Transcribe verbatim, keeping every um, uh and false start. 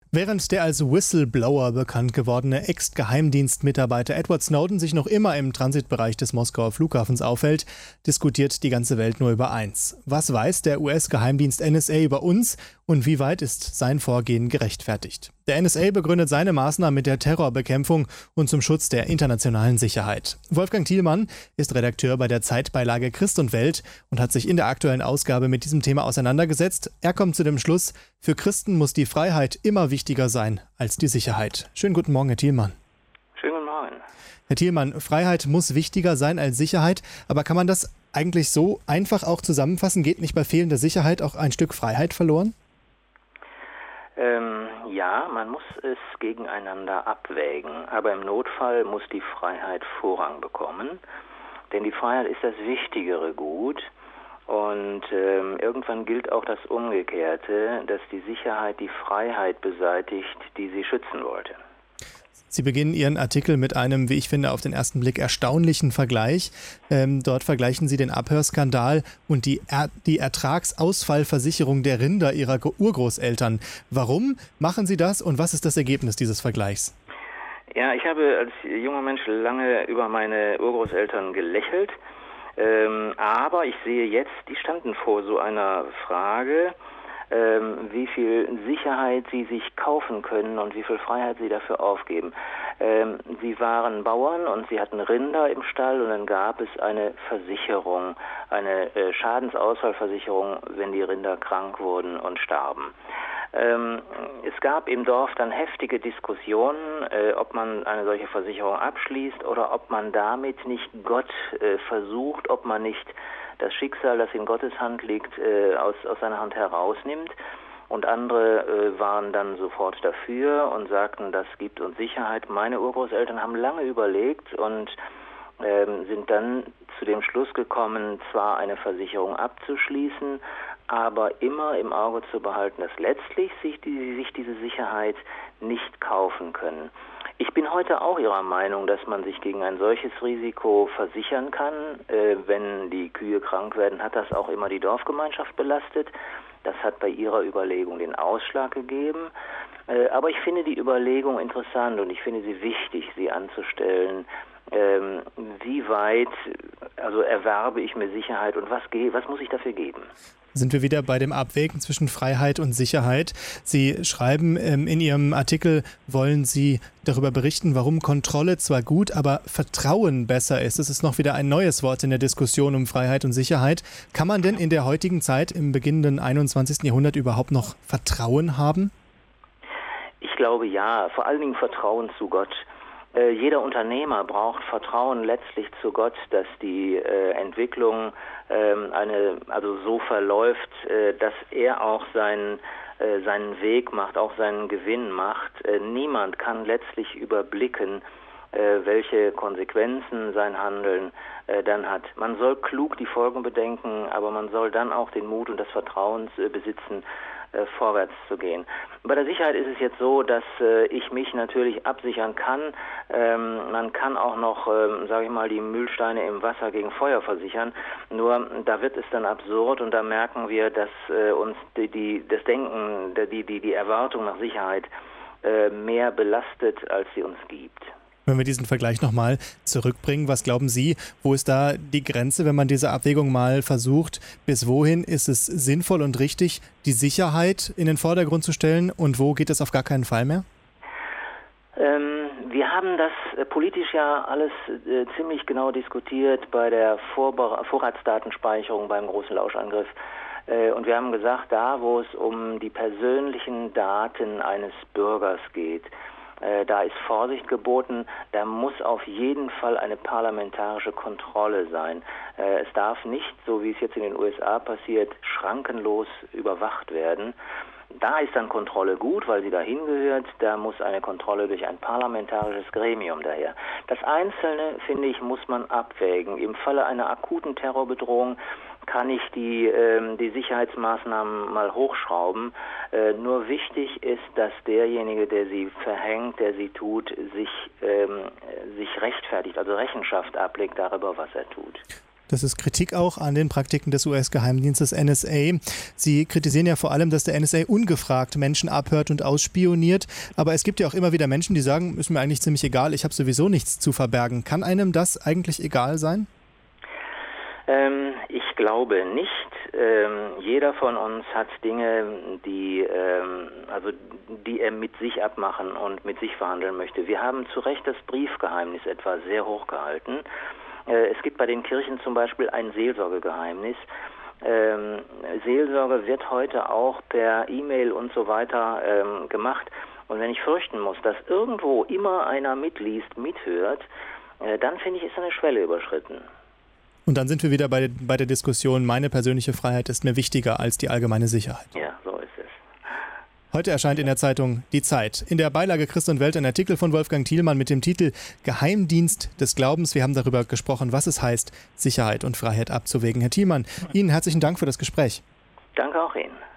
Während der als Whistleblower bekannt gewordene Ex-Geheimdienstmitarbeiter Edward Snowden sich noch immer im Transitbereich des Moskauer Flughafens aufhält, diskutiert die ganze Welt nur über eins. Was weiß der U S-Geheimdienst N S A über uns und wie weit ist sein Vorgehen gerechtfertigt? Der N S A begründet seine Maßnahmen mit der Terrorbekämpfung und zum Schutz der internationalen Sicherheit. Wolfgang Thielmann ist Redakteur bei der Zeitbeilage Christ und Welt und hat sich in der aktuellen Ausgabe mit diesem Thema auseinandergesetzt. Er kommt zu dem Schluss, für Christen muss die Freiheit immer wichtiger sein als die Sicherheit. Schönen guten Morgen, Herr Thielmann. Schönen guten Morgen. Herr Thielmann, Freiheit muss wichtiger sein als Sicherheit, aber kann man das eigentlich so einfach auch zusammenfassen? Geht nicht bei fehlender Sicherheit auch ein Stück Freiheit verloren? Ähm, ja, man muss es gegeneinander abwägen, aber im Notfall muss die Freiheit Vorrang bekommen, denn die Freiheit ist das wichtigere Gut und ähm, irgendwann gilt auch das Umgekehrte, dass die Sicherheit die Freiheit beseitigt, die sie schützen wollte. Sie beginnen Ihren Artikel mit einem, wie ich finde, auf den ersten Blick erstaunlichen Vergleich. Ähm, dort vergleichen Sie den Abhörskandal und die, er die Ertragsausfallversicherung der Rinder Ihrer Urgroßeltern. Warum machen Sie das und was ist das Ergebnis dieses Vergleichs? Ja, ich habe als junger Mensch lange über meine Urgroßeltern gelächelt, ähm, aber ich sehe jetzt, die standen vor so einer Frage, Ähm, wie viel Sicherheit sie sich kaufen können und wie viel Freiheit sie dafür aufgeben. Ähm, sie waren Bauern und sie hatten Rinder im Stall und dann gab es eine Versicherung, eine äh, Schadensausfallversicherung, wenn die Rinder krank wurden und starben. Ähm, es gab im Dorf dann heftige Diskussionen, äh, ob man eine solche Versicherung abschließt oder ob man damit nicht Gott äh, versucht, ob man nicht das Schicksal, das in Gottes Hand liegt, äh, aus, aus seiner Hand herausnimmt. Und andere äh, waren dann sofort dafür und sagten, das gibt uns Sicherheit. Meine Urgroßeltern haben lange überlegt und ähm, sind dann zu dem Schluss gekommen, zwar eine Versicherung abzuschließen, aber immer im Auge zu behalten, dass letztlich sich, die, sich diese Sicherheit nicht kaufen können. Ich bin heute auch Ihrer Meinung, dass man sich gegen ein solches Risiko versichern kann. Äh, wenn die Kühe krank werden, hat das auch immer die Dorfgemeinschaft belastet. Das hat bei Ihrer Überlegung den Ausschlag gegeben. Äh, aber ich finde die Überlegung interessant und ich finde sie wichtig, sie anzustellen. Ähm, wie weit also erwerbe ich mir Sicherheit und was, ge- was muss ich dafür geben? Sind wir wieder bei dem Abwägen zwischen Freiheit und Sicherheit. Sie schreiben ähm, in Ihrem Artikel, wollen Sie darüber berichten, warum Kontrolle zwar gut, aber Vertrauen besser ist. Das ist noch wieder ein neues Wort in der Diskussion um Freiheit und Sicherheit. Kann man denn in der heutigen Zeit, im beginnenden einundzwanzigsten Jahrhundert, überhaupt noch Vertrauen haben? Ich glaube ja, vor allen Dingen Vertrauen zu Gott. Äh, jeder Unternehmer braucht Vertrauen letztlich zu Gott, dass die äh, Entwicklung ähm, eine, also so verläuft, äh, dass er auch seinen, äh, seinen Weg macht, auch seinen Gewinn macht. Äh, niemand kann letztlich überblicken, äh, welche Konsequenzen sein Handeln äh, dann hat. Man soll klug die Folgen bedenken, aber man soll dann auch den Mut und das Vertrauen äh, besitzen, Äh, vorwärts zu gehen. Bei der Sicherheit ist es jetzt so, dass äh, ich mich natürlich absichern kann. Ähm, man kann auch noch, ähm, sage ich mal, die Mühlsteine im Wasser gegen Feuer versichern. Nur da wird es dann absurd und da merken wir, dass äh, uns die, die, das Denken, die, die, die Erwartung nach Sicherheit äh, mehr belastet, als sie uns gibt. Wenn wir diesen Vergleich nochmal zurückbringen, was glauben Sie, wo ist da die Grenze, wenn man diese Abwägung mal versucht? Bis wohin ist es sinnvoll und richtig, die Sicherheit in den Vordergrund zu stellen und wo geht es auf gar keinen Fall mehr? Ähm, wir haben das äh, politisch ja alles äh, ziemlich genau diskutiert bei der Vorbe- Vorratsdatenspeicherung beim großen Lauschangriff. Äh, und wir haben gesagt, da wo es um die persönlichen Daten eines Bürgers geht, Äh, da ist Vorsicht geboten, da muss auf jeden Fall eine parlamentarische Kontrolle sein. Äh, es darf nicht, so wie es jetzt in den U S A passiert, schrankenlos überwacht werden. Da ist dann Kontrolle gut, weil sie dahin gehört. Da muss eine Kontrolle durch ein parlamentarisches Gremium daher. Das Einzelne, finde ich, muss man abwägen. Im Falle einer akuten Terrorbedrohung kann ich die, ähm, die Sicherheitsmaßnahmen mal hochschrauben. Äh, nur wichtig ist, dass derjenige, der sie verhängt, der sie tut, sich, ähm, sich rechtfertigt, also Rechenschaft ablegt darüber, was er tut. Das ist Kritik auch an den Praktiken des U S-Geheimdienstes N S A. Sie kritisieren ja vor allem, dass der N S A ungefragt Menschen abhört und ausspioniert. Aber es gibt ja auch immer wieder Menschen, die sagen, ist mir eigentlich ziemlich egal, ich habe sowieso nichts zu verbergen. Kann einem das eigentlich egal sein? Ähm, ich glaube nicht. Ähm, jeder von uns hat Dinge, die, ähm, also, die er mit sich abmachen und mit sich verhandeln möchte. Wir haben zu Recht das Briefgeheimnis etwa sehr hoch gehalten. Äh, es gibt bei den Kirchen zum Beispiel ein Seelsorgegeheimnis. Ähm, Seelsorge wird heute auch per E-Mail und so weiter ähm, gemacht. Und wenn ich fürchten muss, dass irgendwo immer einer mitliest, mithört, äh, dann finde ich, ist eine Schwelle überschritten. Und dann sind wir wieder bei, bei der Diskussion, meine persönliche Freiheit ist mir wichtiger als die allgemeine Sicherheit. Ja, so ist es. Heute erscheint in der Zeitung Die Zeit. In der Beilage Christ und Welt ein Artikel von Wolfgang Thielmann mit dem Titel Geheimdienst des Glaubens. Wir haben darüber gesprochen, was es heißt, Sicherheit und Freiheit abzuwägen. Herr Thielmann, Ihnen herzlichen Dank für das Gespräch. Danke auch Ihnen.